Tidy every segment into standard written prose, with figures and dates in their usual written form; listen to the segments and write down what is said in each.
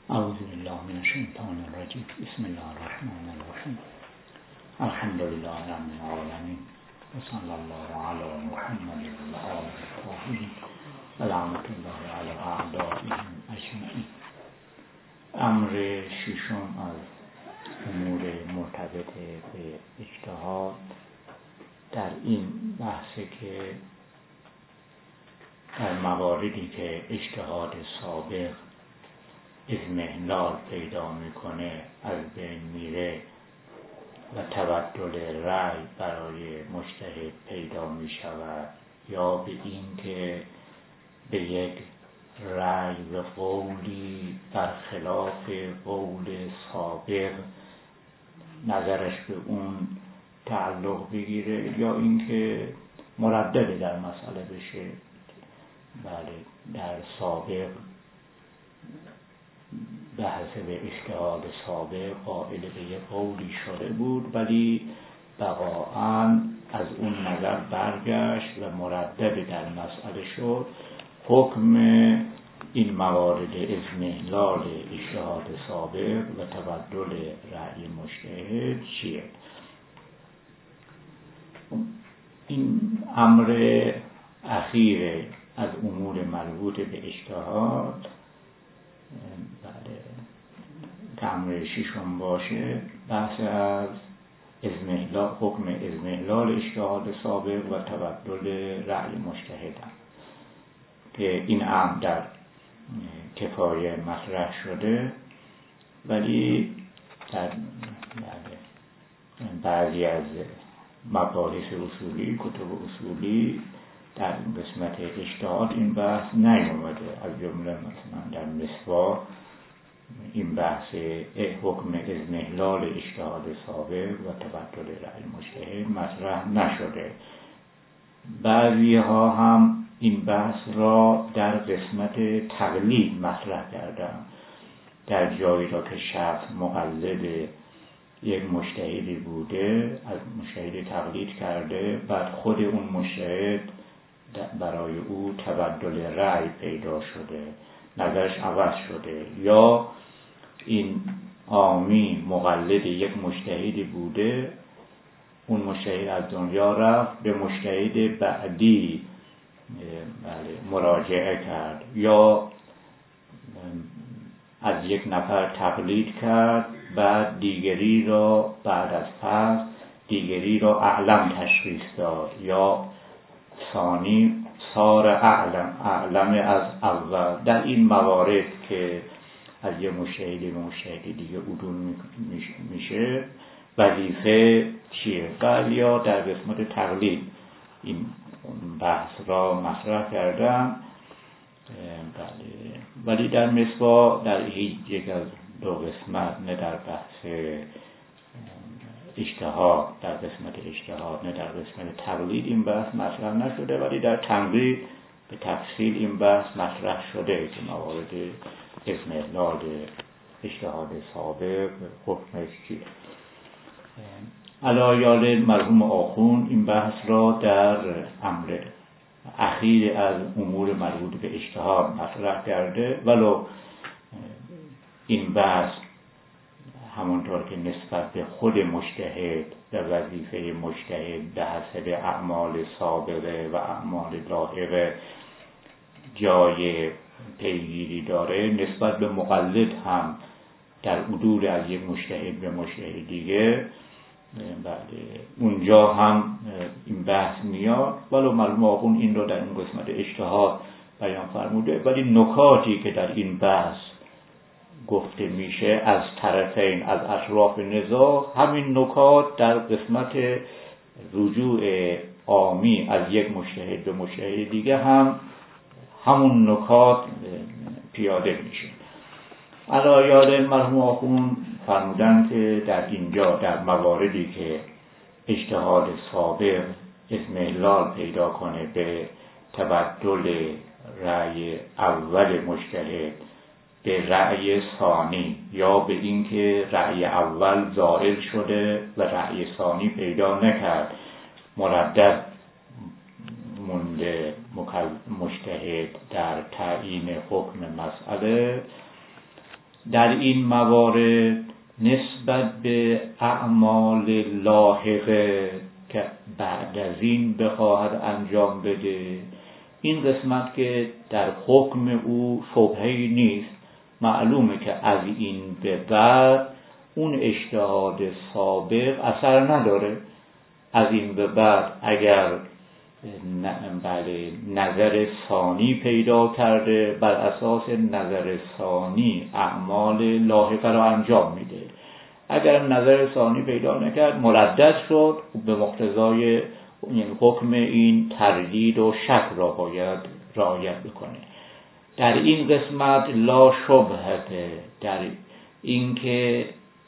اعوذ بالله من الشیطان الرجیم. بسم الله الرحمن الرحیم. الحمد لله رب العالمین و صلی الله علی محمد و آله الطاهرین و لعنت الله علی اعدائهم اجمعین. امر ششم از امور مرتبط به اجتهاد در این بحثه که در مواردی که اجتهاد سابق اضمحلال پیدا میکنه از بین میره و تبدل رأی برای مجتهد پیدا میشود، یا به این که به یک رأی و قولی برخلاف قول سابق نظرش به اون تعلق بگیره، یا اینکه مردد در مسئله بشه. بله، در سابق بحث به اجتهاد سابق قائل به یک قولی شده بود، ولی بقاعاً از اون نظر برگشت و مردد در مسئله شد. حکم این موارد اضمحلال اجتهاد سابق و تبدل رأی مجتهد چیه؟ این امر اخیر از امور مربوط به اجتهاد، بله، که امر ششم باشه، بحث از حکم اضمحلال اجتهاد سابق و تبدل رأی مجتهد هم. که این امر در کفایه مطرح شده، ولی در بعضی از مباحث اصولی، کتب اصولی، در قسمت اجتهاد این بحث نیامده. از جمله مثلا در مصباح این بحث حکم اضمحلال اجتهاد سابق و تبدل رأی مجتهد مطرح نشده. بعضی ها هم این بحث را در قسمت تقلید مطرح کردن. در جایی را که شخص مقلد یک مجتهدی بوده، از مجتهد تقلید کرده، بعد خود اون مجتهد برای او تبدل رأی پیدا شده، نظرش عوض شده، یا این عامی مقلد یک مجتهدی بوده، اون مجتهد از دنیا رفت، به مجتهد بعدی مراجعه کرد، یا از یک نفر تقلید کرد، بعد دیگری را بعد از پس دیگری را اعلم تشخیص داد، یا ثانی صار اعلم از اول. در این موارد که از یه مجتهدی به مجتهدی دیگه عدول میشه، وظیفه چیه؟ بعضیا در قسمت تقلید این بحث را مطرح کردن، ولی در مصباح در یک از دو قسمت، نه در بحث اجتهاد، در قسمت اجتهاد، نه در قسمت تقلید این بحث مطرح نشده، ولی در تنقیح به تفصیل این بحث مطرح شده که موارد اضمحلال اجتهاد سابق حکمش چیه. علایال مرحوم آخوند این بحث را در امر اخیر از امور مربوط به اجتهاد مطرح کرده، ولو این بحث همونطور که نسبت به خود مجتهد و وظیفه مجتهد به حسب اعمال سابقه و اعمال لاحقه جای پیگیری داره، نسبت به مقلد هم در عدول از یک مجتهد به مجتهد دیگه اونجا هم این بحث میاد، ولو مرحوم آخوند این رو در این قسمت اجتهاد بیان فرموده، ولی نکاتی که در این بحث گفته میشه از طرفین، از اطراف نزاع، همین نکات در قسمت رجوع عامی از یک مجتهد به مجتهد دیگه هم همون نکات پیاده میشه. علایال مرحوم آخوند فرمودن که در اینجا در مواردی که اجتهاد سابق اضمحلال پیدا کنه به تبدل رأی اول مجتهد به رأی ثانی، یا به اینکه رأی اول زائل شده و رأی ثانی پیدا نکرد، مردد مونده مجتهد در تعیین حکم مسئله، در این موارد نسبت به اعمال لاحقه که بعد از این بخواهد انجام بده، این قسمت که در حکم او شبهه‌ای نیست، معلومه که از این به بعد اون اجتهاد سابق اثر نداره. از این به بعد اگر نظر ثانی پیدا کرده، بر اساس نظر ثانی اعمال لاحقه را انجام میده. اگر نظر ثانی پیدا نکرد، مردد شد، به مقتضای حکم این تردید و شک را باید رعایت بکنه. در این قسمت لا شبهته، در اینکه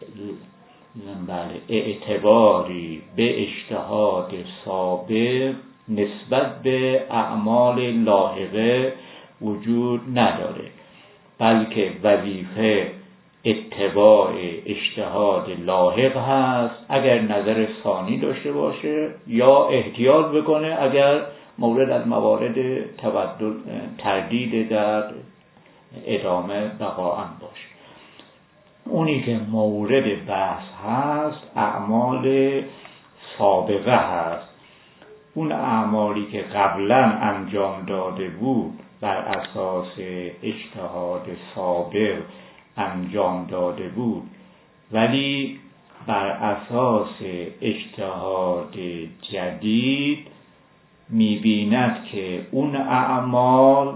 اعتباری به اجتهاد سابق نسبت به اعمال لاحقه وجود نداره، بلکه وظیفه اتباع اجتهاد لاحق هست اگر نظر ثانی داشته باشه، یا احتیاط بکنه اگر مورد از موارد تردید در ادامه بقاء باشه. اونی که مورد بحث هست اعمال سابقه هست. اون اعمالی که قبلا انجام داده بود بر اساس اجتهاد سابق انجام داده بود، ولی بر اساس اجتهاد جدید می‌بیند که اون اعمال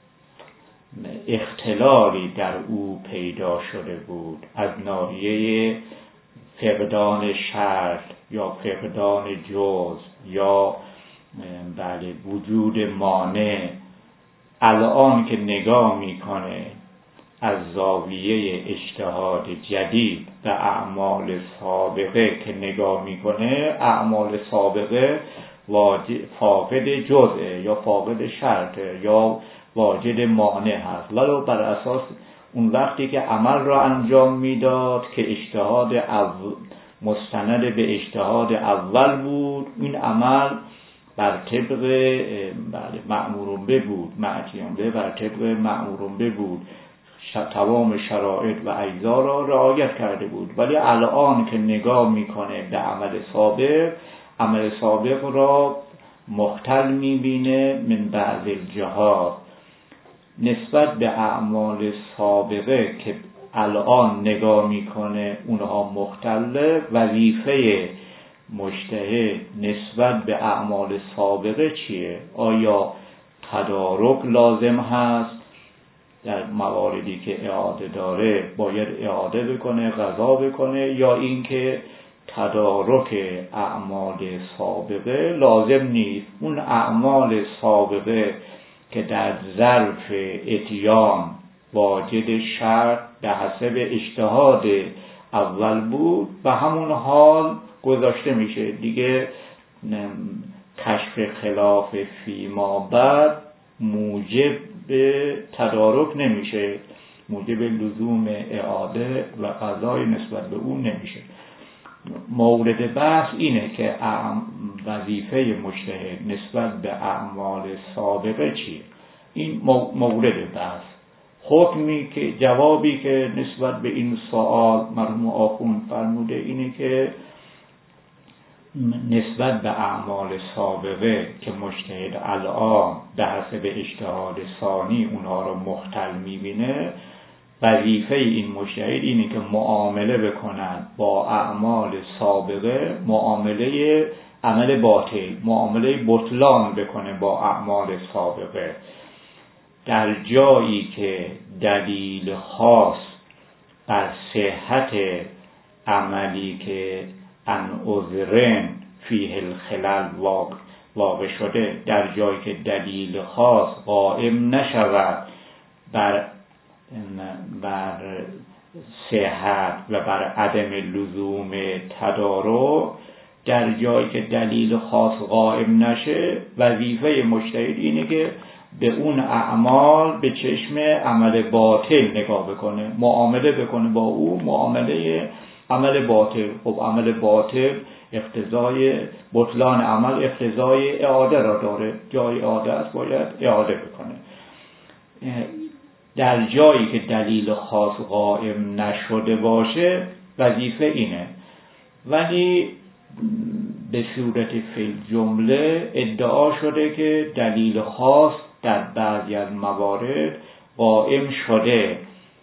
اختلالی در او پیدا شده بود از ناحیه فقدان شرط یا فقدان جز یا وجود مانع. الان که نگاه میکنه از زاویه اجتهاد جدید و اعمال سابقه که نگاه میکنه، اعمال سابقه فاقد جزء یا فاقد شرط یا واجد مانع هست، ولی بر اساس اون وقتی که عمل را انجام میداد که اجتهاد مستند به اجتهاد اول بود، این عمل بر طبق مأمورون به بود، معتیان به بر طبق مأمورون به بود، تمام شرایط و اجزا را رعایت کرده بود. ولی الان که نگاه میکنه به عمل سابق را مختل میبینه من بعض الجهات نسبت به اعمال سابقه که الان نگاه میکنه اونها مختلف. وظیفه مجتهد نسبت به اعمال سابقه چیه؟ آیا تدارک لازم هست؟ در مواردی که اعاده داره باید اعاده بکنه، قضا بکنه، یا اینکه تدارک اعمال سابقه لازم نیست؟ اون اعمال سابقه که در ظرف اتیان واجد شرط به حسب اجتهاد اول بود و همون حال گذاشته میشه دیگه. کشف خلاف فیما بعد موجب به تدارک نمیشه، موجب لزوم اعاده و قضای نسبت به اون نمیشه. مورد بحث اینه که وظیفه مجتهد نسبت به اعمال سابقه چیه؟ این مورد بحث. حکمی که جوابی که نسبت به این سوال مرحوم آخوند فرموده اینه که نسبت به اعمال سابقه که مجتهد الان به حسب اجتهاد ثانی اونها رو مختل میبینه، وظیفه این مجتهد اینه که معامله بکنن با اعمال سابقه، معامله عمل باطل، معامله بطلان بکنه با اعمال سابقه. در جایی که دلیل خاص بر صحت عملی که ان عذرن فیه الخلل واقع شده، در جایی که دلیل خاص قائم نشود بر صحت و بر عدم لزوم تدارک، در جایی که دلیل خاص قائم نشه، وظیفه مجتهد اینه که به اون اعمال به چشم عمل باطل نگاه بکنه، معامله بکنه با او، معامله عمل باطل. خب عمل باطل اقتضای بطلان عمل اقتضای اعاده را داره، جای اعاده است باید اعاده بکنه. در جایی که دلیل خاص قائم نشده باشه وظیفه اینه. ولی به صورت فی الجمله ادعا شده که دلیل خاص در بعضی از موارد قائم شده.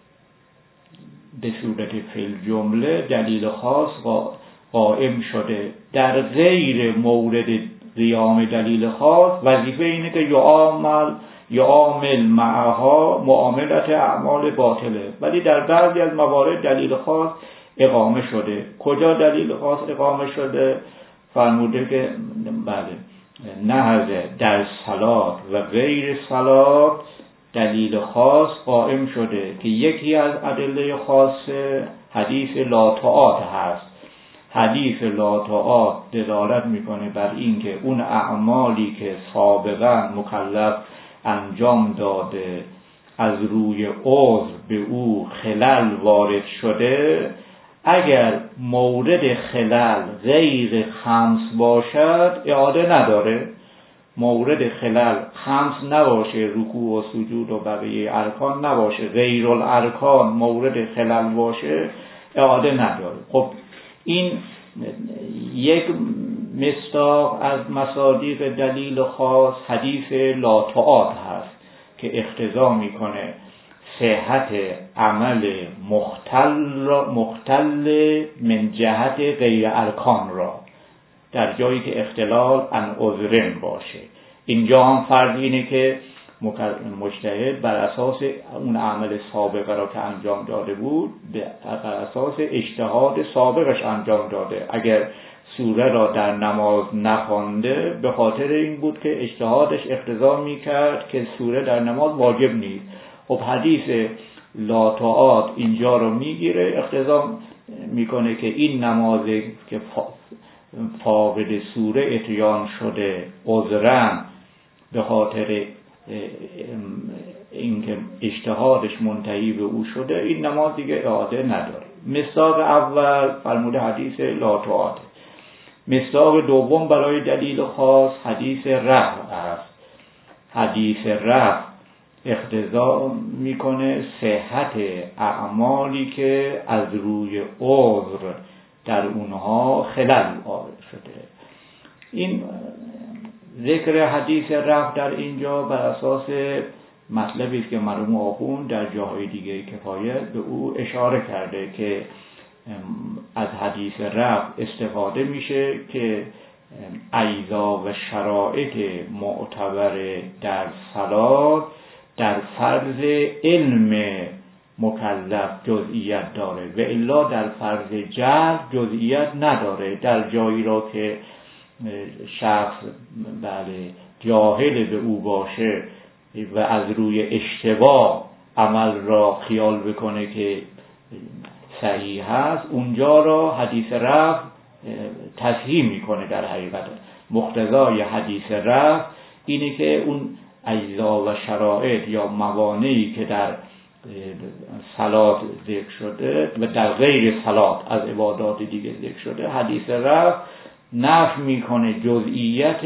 به صورت فی الجمله دلیل خاص قائم شده. در غیر مورد قیام دلیل خاص وظیفه اینه که یعامل معها معاملت اعمال باطله. ولی در بعضی از موارد دلیل خاص اقامه شده. کجا دلیل خاص اقامه شده؟ فرموده که بله نهزه در صلات و غیر صلات دلیل خاص قائم شده که یکی از ادله خاص حدیث لا طاعات هست. حدیث لا طاعات دلالت میکنه بر این که اون اعمالی که سابقا مکلف انجام داده از روی عذر به او خلل وارد شده، اگر مورد خلل غیر خمس باشد اعاده نداره. مورد خلل خمس نباشه، رکوع و سجود و بقیه ارکان نباشه، غیر الارکان مورد خلل باشه اعاده نداره. خب این یک مصداق از مصادیق دلیل خاص حدیث لا طاعات هست که اقتضا میکنه صحت عمل مختل من جهت غیر ارکان را در جایی که اختلال عن عذرن باشه. اینجا هم فرض اینه که مجتهد بر اساس اون عمل سابقه را که انجام داده بود بر اساس اجتهاد سابقش انجام داده. اگر سوره را در نماز نخوانده به خاطر این بود که اجتهادش اقتضا میکرد که سوره در نماز واجب نیست. خب حدیث لا طاعات اینجا رو میگیره، اقتضا میکنه که این نمازی که فاقد سوره اتیان شده عذرن به خاطر اینکه اجتهادش منتهی به او شده، این نماز دیگه اعاده نداره. مصداق اول فرموده حدیث لا طاعات. مصداق دوم برای دلیل خاص حدیث رفع است. حدیث رفع اقتضا میکنه صحت اعمالی که از روی عذر در اونها خلل وارد شده. این ذکر حدیث رفع در اینجا بر اساس مطلبی است که مرحوم آخوند در جاهای دیگه کفایت به او اشاره کرده که از حدیث رفع استفاده میشه که اجزا و شرایط معتبر در صلات در فرض علم مکلف جزئیت داره و الا در فرض جهل جزئیت نداره. در جایی را که شخص بله جاهل به او باشه و از روی اشتباه عمل را خیال بکنه که صحیح هست، اونجا را حدیث رفع تصحیح میکنه. در حقیقت مقتضای حدیث رفع اینه که اون اجزا و شرایط یا موانعی که در صلات ذکر شده و در غیر صلات از عبادات دیگه ذکر شده، حدیث رفع نفی میکنه جزئیت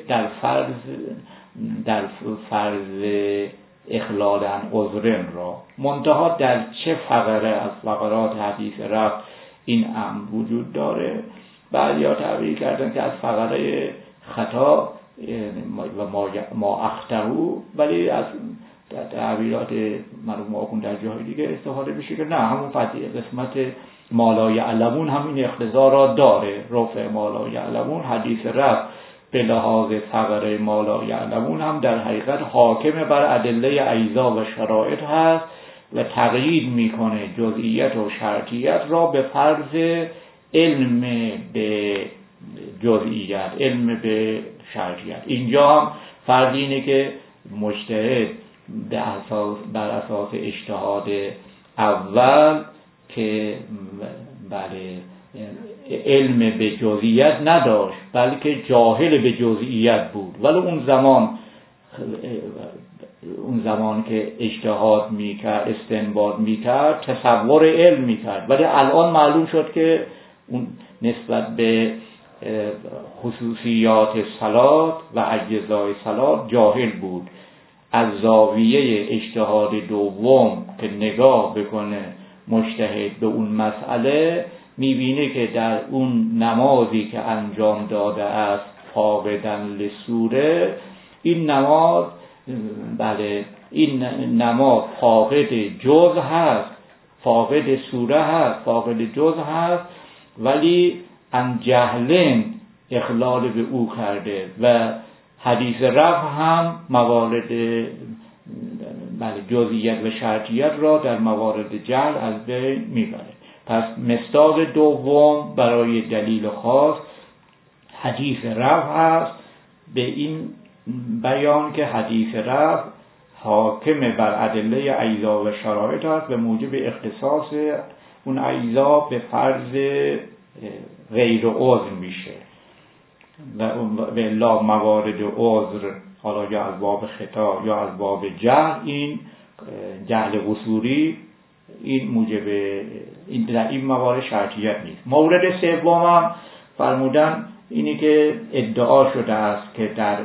در فرض اخلال عن عذرن را. منتها در چه فقره از فقرات حدیث رفع این امر وجود داره؟ بعضیا تعبیر کردن که از فقره خطا و ما اخطئوا، ولی از تعبیرات مرحوم آخوند در جای دیگه استفاده میشه که نه، همون قسمت ما لا یعلمون همین اقتضا را داره. رفع ما لا یعلمون حدیث رفع به لحاظ فقره ما لا یعلمون هم در حقیقت حاکم بر ادله اجزا و شرایط هست و تقیید میکنه جزئیت و شرطیت را به فرض علم به جزئیت، علم به شرطیت. اینجا هم فرض اینه که مجتهد بر اساس اجتهاد اول که بله علم به جزئیت نداشت بلکه جاهل به جزئیت بود، ولی اون زمان که اجتهاد میکرد، استنباط میکرد، تصور علم میکرد، ولی الان معلوم شد که اون نسبت به خصوصیات صلات و اجزای صلات جاهل بود. از زاویه اجتهاد دوم که نگاه بکنه مجتهد به اون مسئله، میبینه که در اون نمازی که انجام داده است فاقدن لسوره، این نماز این نماز فاقد جزء هست، فاقد سوره هست، فاقد جزء هست، ولی ان جهلن اخلال به او کرده و حدیث رفع هم موارد جزئیت و شرطیت را در موارد جهل از بین میبره. پس مصداق دوم برای دلیل خاص حدیث رفع هست، به این بیان که حدیث رفع حاکم بر ادله اجزا و شرایط است به موجب اختصاص اون اجزا به فرض غیر عذر میشه و الا موارد عذر، حالا یا از باب خطا یا از باب جهل، این جهل قصوری، این موجب این در این موارد شرطیت نیست. مورد سوم هم فرمودن اینی که ادعا شده است که در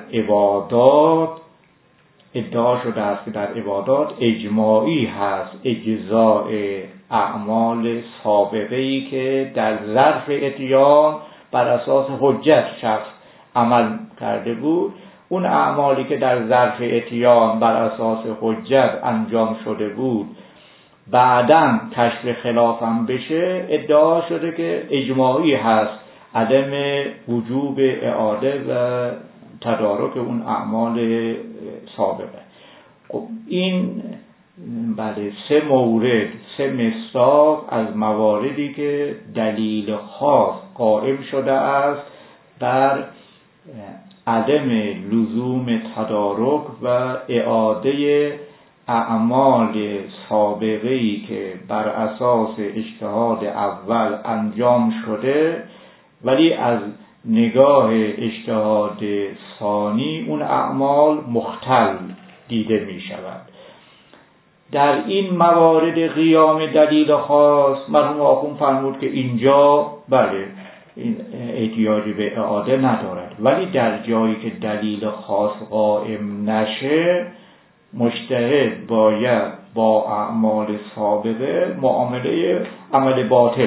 عبادات اجماعی هست اجزاء اعمال سابقه‌ای که در ظرف اتیان بر اساس حجت شخص عمل کرده بود، اون اعمالی که در ظرف اتیان بر اساس حجت انجام شده بود بعداً کشف خلافم بشه، ادعا شده که اجماعی هست عدم وجوب اعاده و تدارک اون اعمال سابقه. خب این سه مورد، سه مصداق از مواردی که دلیل خاص قائم شده است بر عدم لزوم تدارک و اعاده اعمال سابقه‌ای که بر اساس اجتهاد اول انجام شده ولی از نگاه اجتهاد ثانی اون اعمال مختل دیده می شود. در این موارد قیام دلیل خاص مرحوم آخوند فرمود که اینجا این احتیاج به اعاده ندارد، ولی در جایی که دلیل خاص قائم نشه مجتهد باید با اعمال سابقه معامله عمل باطل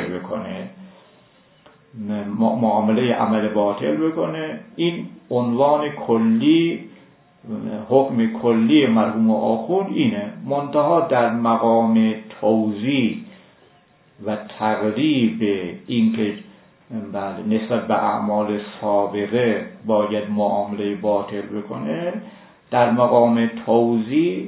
بکنه. این عنوان کلی، حکم کلی مرحوم آخوند اینه. منتها در مقام توضیح و تقریب اینکه نسبت به اعمال سابقه باید معامله باطل بکنه، در مقام توضیح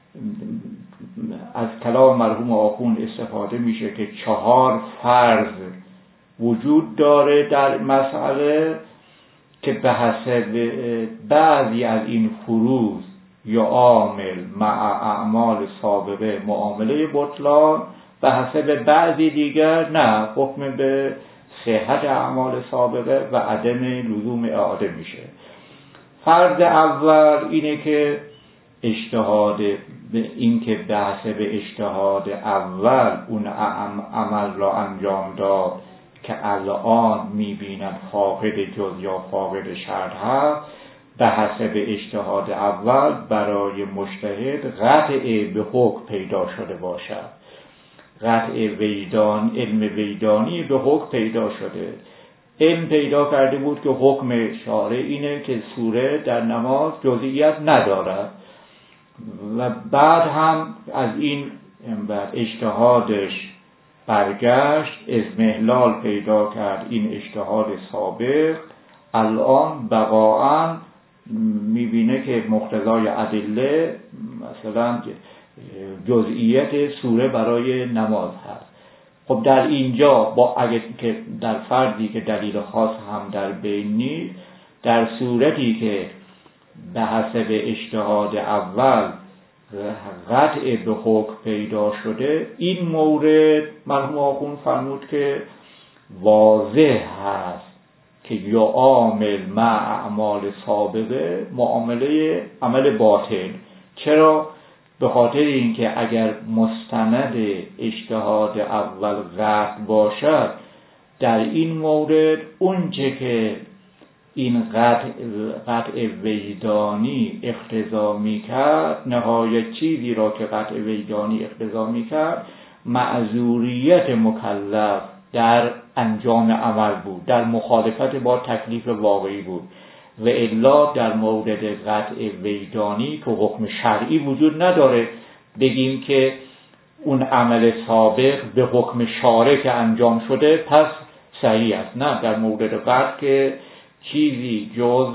از کلام مرحوم آخوند استفاده میشه که 4 فرض وجود داره در مسئله که به حسب بعضی از این فروض یا عامل مع اعمال سابقه معامله بطلان، به حسب بعضی دیگر نه، حکم به صحت اعمال سابقه و عدم لزوم اعاده میشه. فرض اول اینه که اجتهاد، این که به حسب اجتهاد اول اون عمل را انجام داد که الان میبیند فاقد جز یا فاقد شرط هست، به حسب اجتهاد اول برای مجتهد قطع به حکم پیدا شده باشد، قطع وجدان، علم وجدانی به حکم پیدا شده، علم پیدا کرده بود که حکم شارع اینه که سوره در نماز جزئیات ندارد و بعد هم از این اجتهادش برگشت، اضمحلال پیدا کرد این اجتهاد سابق، الان بقاعا میبینه که مقتضای ادله مثلا جزئیات سوره برای نماز هست. خب در اینجا اگر که در فردی که دلیل خاص هم در بین نیست، در صورتی که به حسب اجتهاد اول قطع به حکم پیدا شده، این مورد مرحوم آخوند فرمود که واضح هست که یعامل مع اعمال سابقه معامله عمل باطل. چرا؟ به خاطر اینکه اگر مستند اجتهاد اول قطع باشد، در این مورد اون چه که این قطع وجدانی اقتضا میکرد، نهایت چیزی را که قطع وجدانی اقتضا میکرد معذوریت مکلف در انجام عمل بود، در مخالفت با تکلیف واقعی بود. و الا در مورد قطع وجدانی که حکم شرعی وجود نداره بگیم که اون عمل سابق به حکم شارع که انجام شده پس صحیح است. نه، در مورد قطع که چیزی جز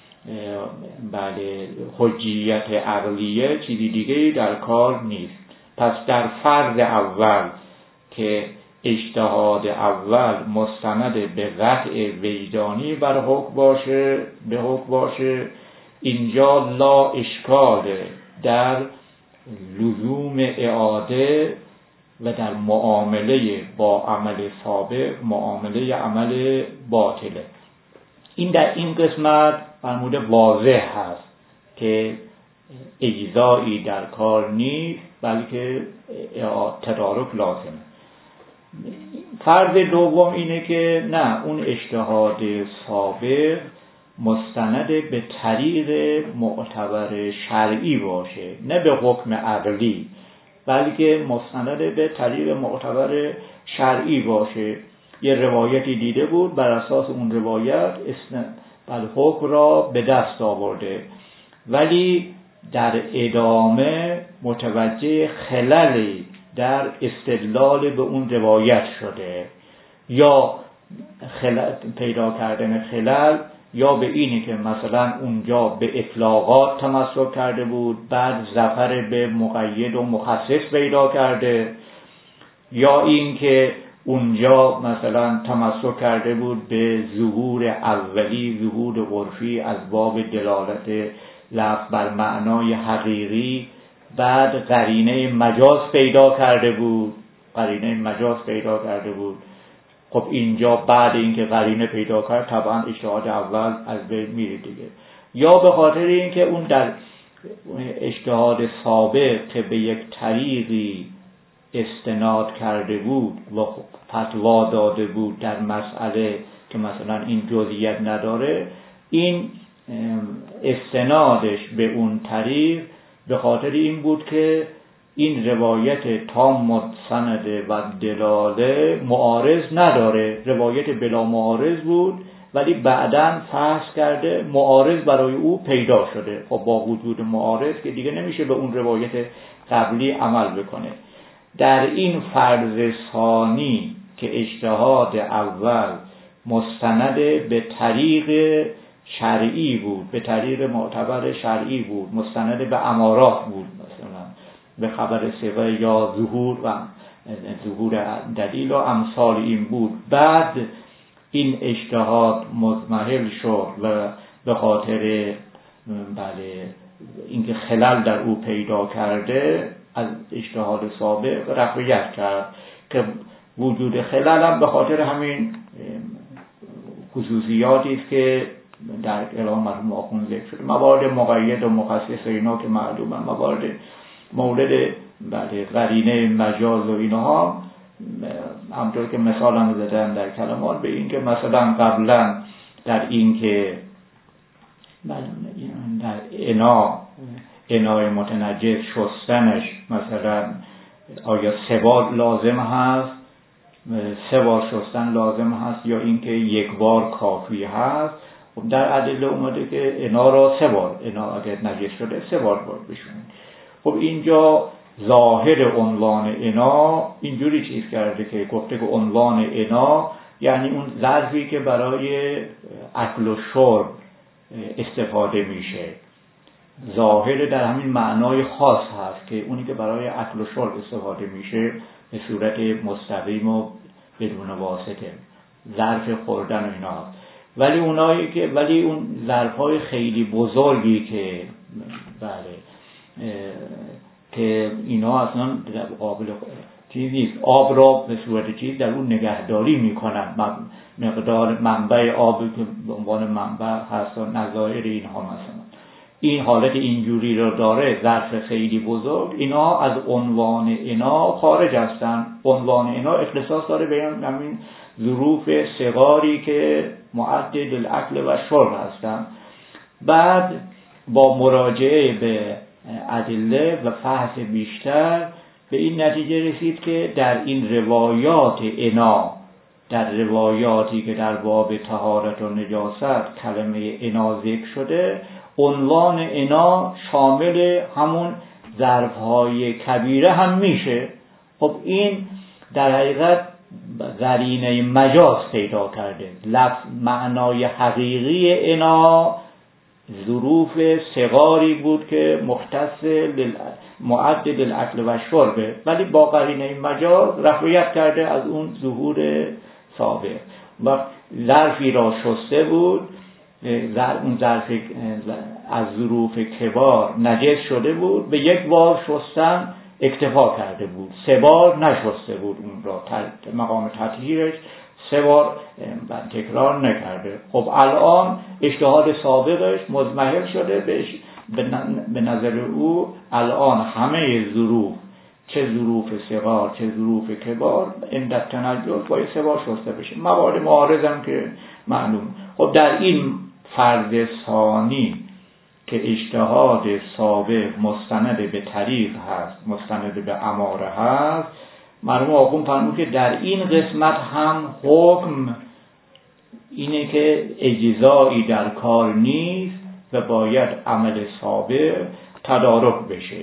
حجیت عقلیه، چیزی دیگه در کار نیست. پس در فرض اول که اجتهاد اول مستند به قطع وجدانی بر حکم باشه، اینجا لا اشکال در لزوم اعاده و در معامله با عمل سابق معامله عمل باطله. این در این قسمت فرموده واضح هست که اجزایی در کار نیست، بلکه تدارک لازمه. فرض دوم اینه که نه، اون اجتهاد سابق مستند به طریق معتبر شرعی باشه، نه به حکم عقلی، بلکه مستند به طریق معتبر شرعی باشه. یه روایتی دیده بود، بر اساس اون روایت حکم را به دست آورده، ولی در ادامه متوجه خللی در استدلال به اون روایت شده، یا پیدا کردن خلل یا به اینی که مثلا اونجا به اطلاقات تمسک کرده بود، بعد ظفر به مقید و مخصص پیدا کرده، یا این که اونجا مثلا تمسک کرده بود به ظهور اولی، ظهور عرفی از باب دلالت لفظ بر معنای حقیقی، بعد قرینه مجاز پیدا کرده بود. خب اینجا بعد اینکه قرینه پیدا کرد طبعا اجتهاد اول از بین میره دیگه. یا به خاطر اینکه اون در اجتهاد سابق که به یک طریقی استناد کرده بود و فتوا داده بود در مسئله که مثلا این جزئیات نداره، این استنادش به اون طریق به خاطر این بود که این روایت تام سند و دلاله معارض نداره، روایت بلا معارض بود، ولی بعداً فحص کرده معارض برای او پیدا شده. خب با وجود معارض که دیگه نمیشه به اون روایت قبلی عمل بکنه. در این فرض ثانی که اجتهاد اول مستند به طریق شرعی بود، به طریق معتبر شرعی بود، مستند به امارات بود، مثلا به خبر ثقه یا ظهور دلیل و امثال این بود، بعد این اجتهاد مضمحل شد و به خاطر اینکه خلل در او پیدا کرده از اجتهاد سابق رفعیت کرد، که وجود خلل هم به خاطر همین خصوصیاتی است که در کلام مرحوم آخوند ذکر شده. موارد مقید و مخصص اینا که معلومه، مورد قرینه مجاز و اینها همطور که مثال هم زدن در کلمات، به این که مثلا قبلا در این که در انای متنجس شستنش مثلا آیا 3 بار لازم هست، 3 بار شستن لازم هست، یا اینکه 1 بار کافی هست. در ادله اومده که انا را 3 بار، انا اگر نجس شده 3 بار باید بشونید. خب اینجا ظاهر عنوان انا اینجوری چیز کرده که گفته که عنوان انا یعنی اون ظرفی که برای اکل و شرب استفاده میشه. ظاهر در همین معنای خاص هست که اونی که برای اکل و شرب استفاده میشه به صورت مستقیم و بدون واسطه، ظرف خوردن و اینا هست. ولی اون ظرفای خیلی بزرگی که که اینا اصلا قابل چیز نیست، آب را به صورت چیز در اون نگهداری میکنن، مقدار منبع آبی که به عنوان منبع هست و نظایر اینها مثلا. این حالت اینجوری رو داره، ظرف خیلی بزرگ، اینا از عنوان اینا خارج هستن. عنوان اینا اختصاص داره به همین ظروف صغاری که معد للاکل و شرب هستن. بعد با مراجعه به ادله و فحص بیشتر به این نتیجه رسید که در این روایات انا، در روایاتی که در باب طهارت و نجاست کلمه انا ذکر شده، عنوان انا شامل همون ظرف‌های کبیره هم میشه. خب این در حقیقت قرینه مجاز پیدا کرده. لفظ معنای حقیقی انا ظروف صغاری بود که مختص معد للاکل و شرب، ولی با قرینه مجاز رفعیت کرده از اون ظهور سابق. و ظرفی را شسته بود، اون ظرف از ظروف کبار نجس شده بود، به یک بار شستن اکتفا کرده بود، 3 بار نشسته بود، اون را مقام تطهیرش 3 بار تکرار نکرده. خب الان اجتهاد سابقش مضمحل شده، به نظر او الان همه ظروف، چه ظروف صغار چه ظروف کبار، عند تنجس باید 3 بار شسته بشه. موارد معارضم که معلوم. خب در این فرض ثانی که اجتهاد سابق مستند به طریق هست، مستند به اماره هست، مرحوم آخوند فرمود که در این قسمت هم حکم اینه که اجزایی در کار نیست و باید عمل سابق تدارک بشه.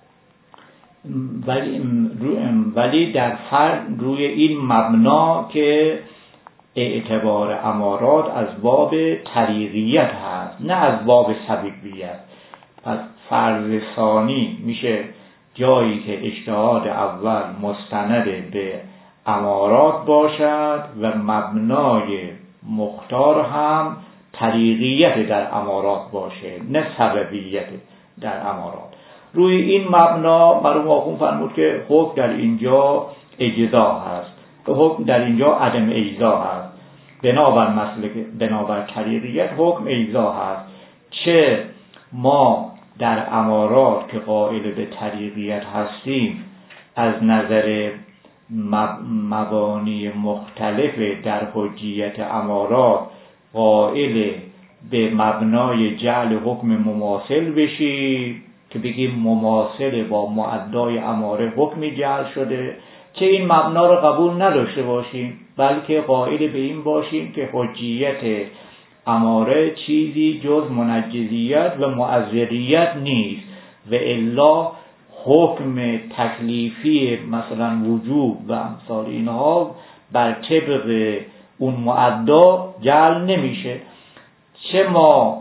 ولی در فرق روی این مبنا که اعتبار امارات از باب طریقیت هست، نه از باب سببیت. پس فرض ثانی میشه جایی که اجتهاد اول مستند به امارات باشد و مبنای مختار هم طریقیت در امارات باشه، نه سببیت در امارات. روی این مبنا مرحوم آخوند فرمود که حکم در اینجا اجزا هست، حکم در اینجا عدم اجزا هست. بنابر طریقیت حکم اجزا هست. چه ما در امارات که قائل به طریقیت هستیم از نظر مبانی مختلف در حجیت امارات قائل به مبنای جعل حکم مماثل بشیم که بگیم مماثل با معدای اماره حکمی جعل شده، چه این مبنا رو قبول نداشته باشیم، بلکه قائل به این باشیم که حجیت اماره چیزی جز منجزیت و معذریت نیست و الا حکم تکلیفی مثلا وجوب و امثال اینها بر طبق اون معدا جعل نمیشه. چه ما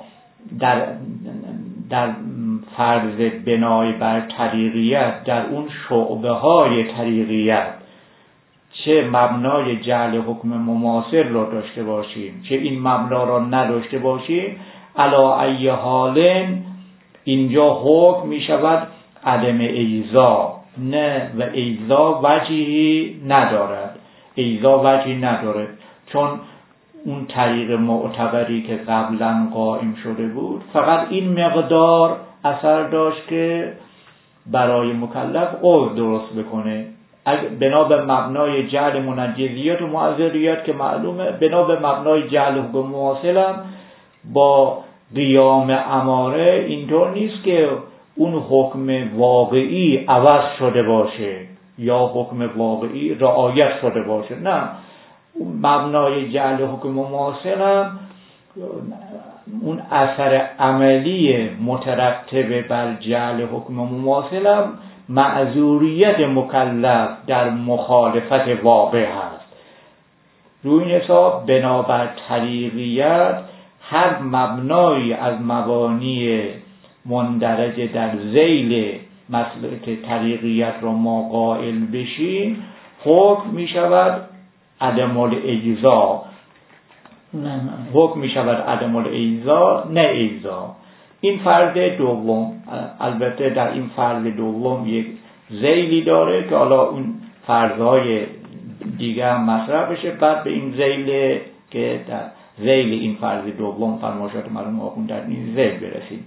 در فرض بنای بر طریقیت در اون شعبه های طریقیت چه مبنای جعل حکم مماثل را داشته باشیم، چه این مبنا را نداشته باشیم، علی ای حال اینجا حکم می شود عدم اجزا، نه و اجزا وجهی ندارد، اجزا وجهی ندارد، چون اون طریق معتبری که قبلا قائم شده بود فقط این مقدار اثر داشت که برای مکلف عذر درست بکنه. بنا به مبنای جعل منجزیت و معذریت که معلومه، بنا به مبنای جعل حکم مماثل هم با قیام اماره اینطور نیست که اون حکم واقعی عوض شده باشه یا حکم واقعی رعایت شده باشه، نه، مبنای جعل حکم مماثل هم اون اثر عملی مترتب بر جعل حکم مماثل هم معذوریت مکلف در مخالفت واقع هست. روی این حساب بنابر طریقیت هر مبنایی از مبانی مندرج در ذیل مسلک طریقیت را ما قائل بشیم حکم می شود عدم الاجزا، حکم می شود عدم الاجزا نه اجزا. این فرض دوم، البته در این فرض دوم یک ذیلی داره که حالا اون فرضهای دیگه هم مطرح بشه، بعد به این ذیل که در ذیل این فرض دوم فرمایشات مرحوم آخوند در این ذیل برسیم.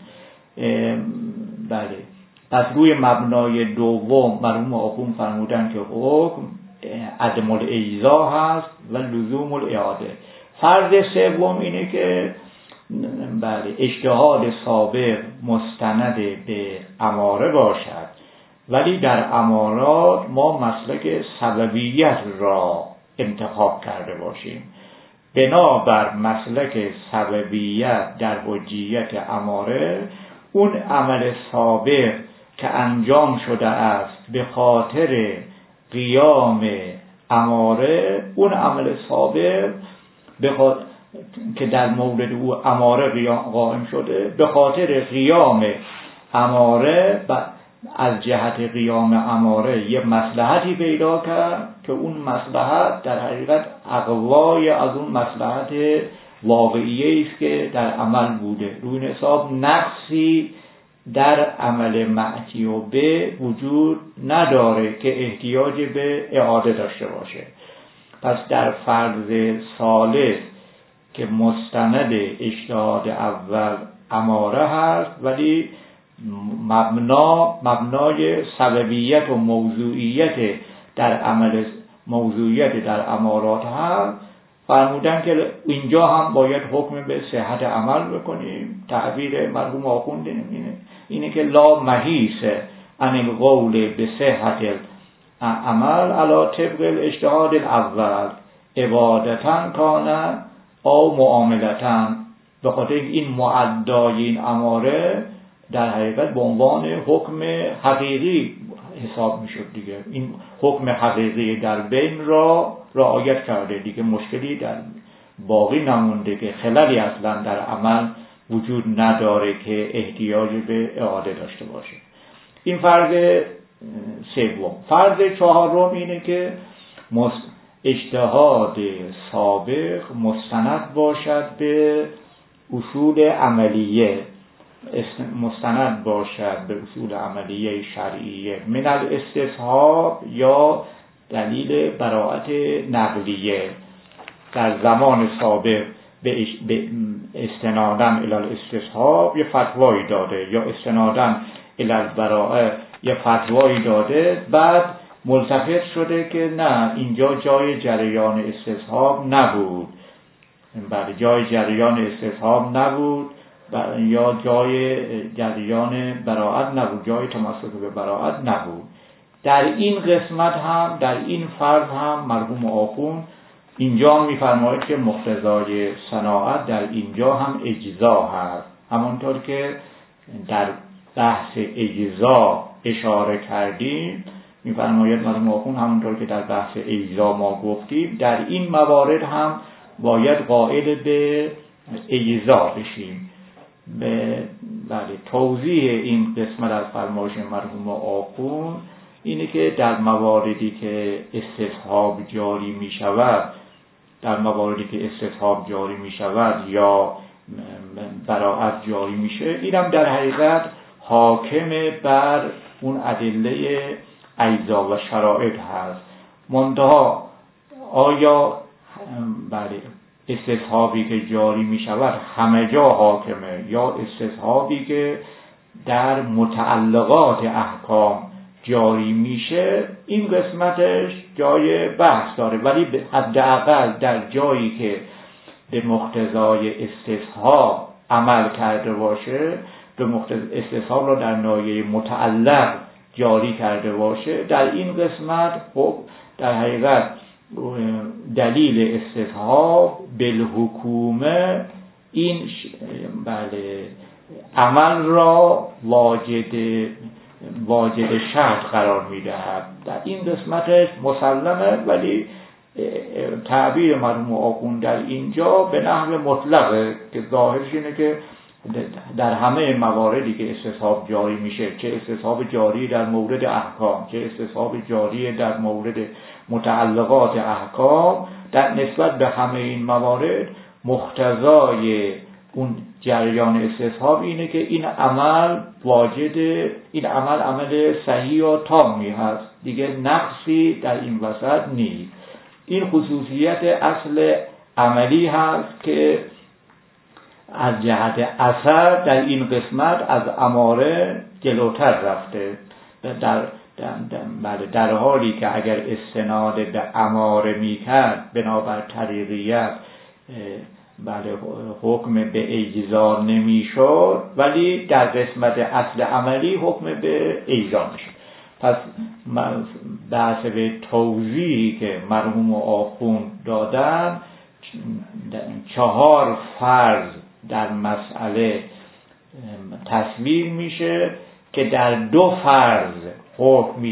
بله از روی مبنای دوم مرحوم آخوند فرمودن که حکم عدم الاجزا هست و لزوم الاعاده. فرض سوم اینه که بله اجتهاد سابق مستند به اماره باشد، ولی در امارات ما مسلک سببیت را انتخاب کرده باشیم. بنابر مسلک سببیت در حجیت اماره، اون عمل سابق که انجام شده است به خاطر قیام اماره، اون عمل سابق که در مورد او اماره قائم شده، به خاطر قیام اماره و از جهت قیام اماره یه مصلحتی پیدا کرد که اون مصلحت در حقیقت اقوای از اون مصلحت واقعیه است که در عمل بوده. روی این حساب نقصی در عمل معتی و به وجود نداره که احتیاج به اعاده داشته باشه. پس در فرض ثالث که مستند اجتهاد اول اماره هست، ولی مبنای سببیت و موضوعیت در عمل موضوعیت در امارات هست، فرمودن که اینجا هم باید حکم به صحت عمل بکنیم. تعبیر مرحوم آخوند اینه که لا محیث عن القول به صحت عمل علی طبق الاجتهاد الاول عبادتاً کان او معاملتاً. به خاطر این معدای این اماره در حقیقت به عنوان حکم حقیقی حساب میشد دیگه. این حکم حقیقی در بین را رعایت کرده دیگه، مشکلی در باقی نمونده که خللی اصلا در عمل وجود نداره که احتیاج به اعاده داشته باشه. این فرض سوم. فرض چهارم اینه که اجتهاد سابق مستند باشد به اصول عملیه، مستند باشد به اصول عملیه شرعیه من الاستصحاب یا دلیل براءت نقلیه. در زمان سابق به استنادن الی الاستصحاب یه فتوایی داده، یا استنادن الی البراءه یه فتوایی داده، بعد ملتفت شده که نه اینجا جای جریان استصحاب نبود، بله جای جریان استصحاب نبود یا جای جریان براءت نبود، جای تمسک به براءت نبود. در این قسمت هم، در این فرض هم مرحوم آخوند اینجا می‌فرماید که مقتضای صناعت در اینجا هم اجزا هست. همانطور که در بحث اجزا اشاره کردیم، می‌فرماید مرحوم آخوند همانطور که در بحث اجزا ما گفتیم، در این موارد هم باید قائل به اجزا بشیم. بله توضیح این قسمت از فرمایش مرحوم آخوند اینه که در مواردی که استصحاب جاری می شود، یا براءت جاری میشه، اینم در حقیقت حاکم بر اون ادله اجزا و شرائط هست. منتها آیا بله استصحابی که جاری می شود همه جا حاکمه، یا استصحابی که در متعلقات احکام جاری میشه، این قسمتش جای بحث داره. ولی حداقل در جایی که به مقتضای استصحاب عمل کرده باشه، به مقتضای استصحاب را در ناحیه متعلق جاری کرده باشه، در این قسمت خب در حقیقت دلیل استصحاب بالحکومه این بله عمل را واجد شرط قرار میدهد. در این قسمتش مسلمه، ولی تعبیر مرحوم آخوند در اینجا به نحو مطلقه که ظاهرش اینه که در همه مواردی که استصحاب جاری میشه، چه استصحاب جاری در مورد احکام، چه استصحاب جاری در مورد متعلقات احکام، در نسبت به همه این موارد مقتضای اون جریان استصحاب اینه که این عمل عمل صحیح و تامی هست، دیگه نقصی در این وسط نیست. این خصوصیت اصل عملی هست که از جهت اثر در این قسمت از اماره جلوتر رفته. در حالی که اگر استناد به اماره میکرد بنابر طریقیت حکم به اجزا نمیشد، ولی در قسمت اصل عملی حکم به اجزا میشد. پس بحث به توضیحی که مرحوم آخوند دادن 4 فرض در مسئله تصویر میشه که در 2 فرض حکم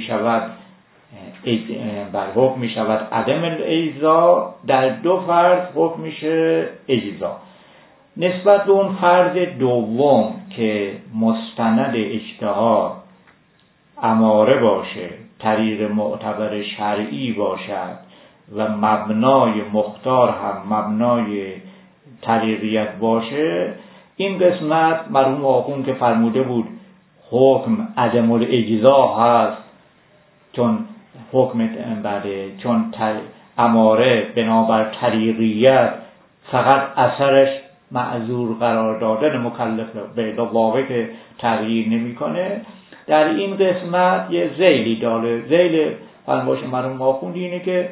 می شود عدم الاجزا، در 2 فرض حکم میشه اجزا. نسبت به اون فرض دوم که مستند اجتهاد اماره باشه، طریق معتبر شرعی باشد و مبنای مختار هم مبنای طریقیت باشه، این قسمت مرحوم آخوند که فرموده بود حکم عدم الاجزا هست، چون حکم چون اماره بنابر طریقیت فقط اثرش معذور قرار دادن مکلف به واقع که تغییر نمیکنه. در این قسمت یه ذیلی داره. ذیل فرمایش مرحوم آخوند اینه که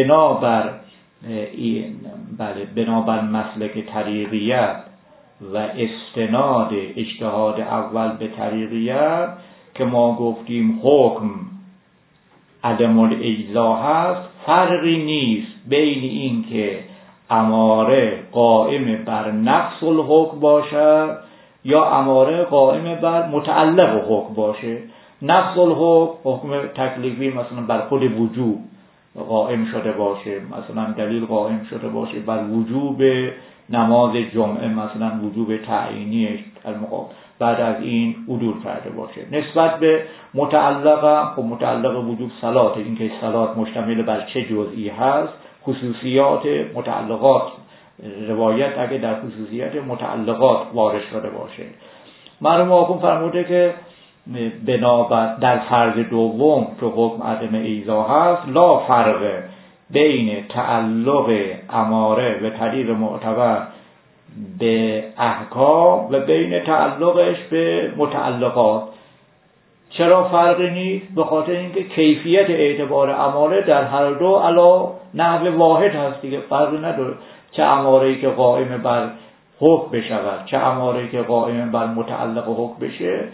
بنابر مسلک طریقیت و استناد اجتهاد اول به طریقیت که ما گفتیم حکم عدم الاجزا هست، فرقی نیست بین این که اماره قائم بر نفس الحکم باشد یا اماره قائم بر متعلق حکم باشه. نفس حکم تکلیفی مثلا بر خود وجوب قائم شده باشه، مثلا دلیل قائم شده باشه بر وجوب نماز جمعه، مثلا وجوب تعیینیش بعد از این عدول کرده باشه. نسبت به متعلق متعلق وجوب صلات، اینکه صلات مشتمل بر چه جزئی هست، خصوصیات متعلقات روایت اگه در خصوصیات متعلقات وارد شده باشه. مرحوم آخوند فرموده که بنابر در فرض دوم که حکم عدم اجزا هست، لا فرق بین تعلق اماره و طریق معتبر به احکام و بین تعلقش به متعلقات. چرا فرقی نیست؟ به خاطر اینکه کیفیت اعتبار اماره در هر دو علا نحو واحد هست دیگه، فرقی نداره. چه اماره‌ای که قائم بر حکم بشود، چه اماره‌ای که قائم بر متعلق حکم بشه،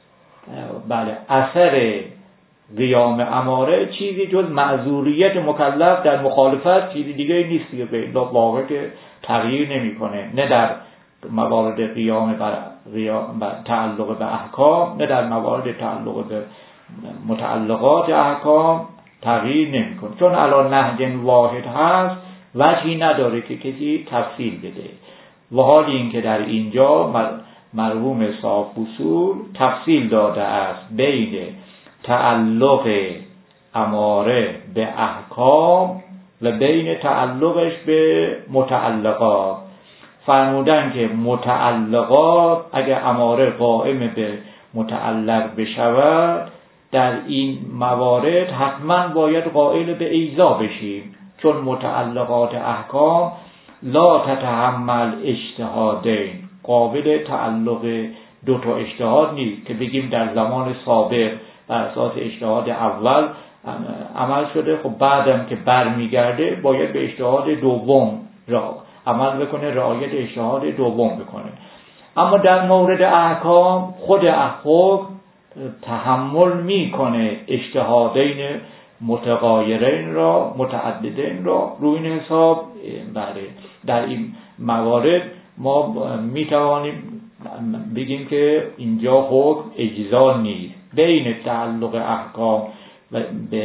اثر قیام اماره چیزی جز معذوریت مکلف در مخالفت چیزی دیگه نیست دیگه، به واقع که تغییر نمیکنه، نه در موارد قیام بر تعلق به احکام، نه در موارد تعلق به متعلقات احکام تغییر نمیکنه، چون علی نهج واحد هست، وجهی نداره که کسی تفصیل بده. و حالی این که در اینجا مرحوم صاحب اصول تفصیل داده است بین تعلق اماره به احکام و بین تعلقش به متعلقات. فرمودن که متعلقات اگر اماره قائم به متعلق بشود، در این موارد حتما باید قائل به اجزا بشیم، چون متعلقات احکام لا تتحمل اجتهادین، قابل تعلق 2 اجتهاد نیست که بگیم در زمان سابق بر اساس اجتهاد اول عمل شده، خب بعدم که برمیگرده باید به اجتهاد دوم را عمل بکنه، رعایت اجتهاد دوم بکنه. اما در مورد احکام خود حکم تحمل میکنه اجتهادین متغایرین را، متعددین را. روی این حساب در این موارد ما میتوانیم بگیم که اینجا حکم اجزا نیست. بین تعلق احکام و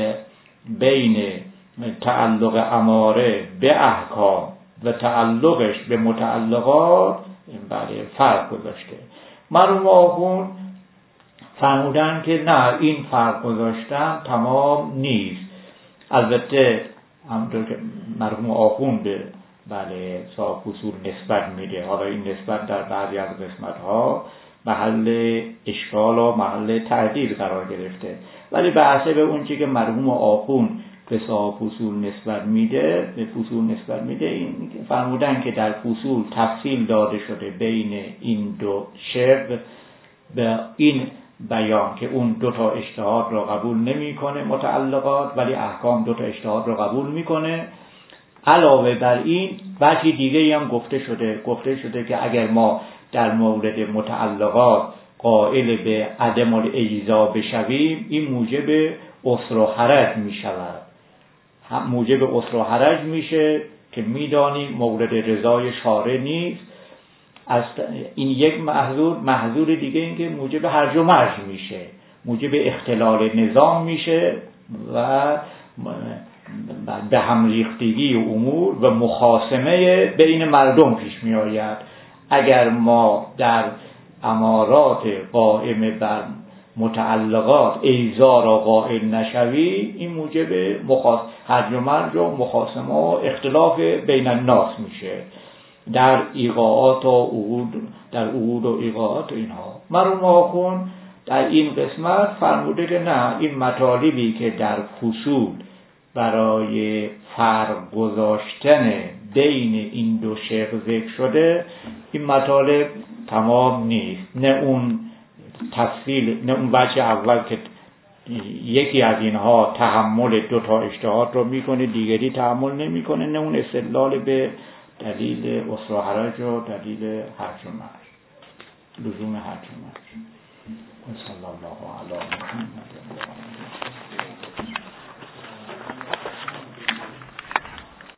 بین تعلق اماره به احکام و تعلقش به متعلقات فرق گذاشته. مرحوم آخوند فرمودن که نه، این فرق گذاشتن تمام نیست. البته همونطور که مرحوم آخوند به صاحب اصول نسبت میده، حالا این نسبت در بعضی از قسمت‌ها محل اشکال و محل تعدیل قرار گرفته، ولی به حسب اون چیزی که مرحوم آخوند قصه فصول نسبت میده، به فصول نسبت میده، این فرمودن که در فصول تفصیل داده شده بین این دو شق به این بیان که اون دو تا اجتهاد را قبول نمیکنه متعلقات، ولی احکام دو تا اجتهاد را قبول میکنه. علاوه بر این وجه دیگه هم گفته شده که اگر ما در مورد متعلقات قائل به عدم الاجزا بشویم، این موجب عسر و حرج می شود. موجب عسر و حرج میشه که میدانیم مورد رضای شارع نیست. از این یک محذور دیگه این که موجب هرج و مرج میشه، موجب اختلال نظام میشه و به هم ریختگی امور و مخاصمه بین مردم پیش می آید. اگر ما در امارات قائم بر متعلقات ایذا را قائل نشویم، این موجب هرج و مرج و مخاصمه و اختلاف بین الناس میشه در ایقاعات و عقود و ایقاعات و اینها. مرحوم آخوند در این قسمت فرموده که نه، این مطالبی که در فصول برای فرق گذاشتن بین این دو شق ذکر شده، این مطالب تمام نیست. نه اون تفصیل، نه اون وجه اول که یکی از اینها تحمل دو تا اجتهاد رو میکنه، دیگری تحمل نمیکنه، نه اون استدلال به دلیل عسر و حرج و دلیل هرج و مرج، لزوم هرج و مرج.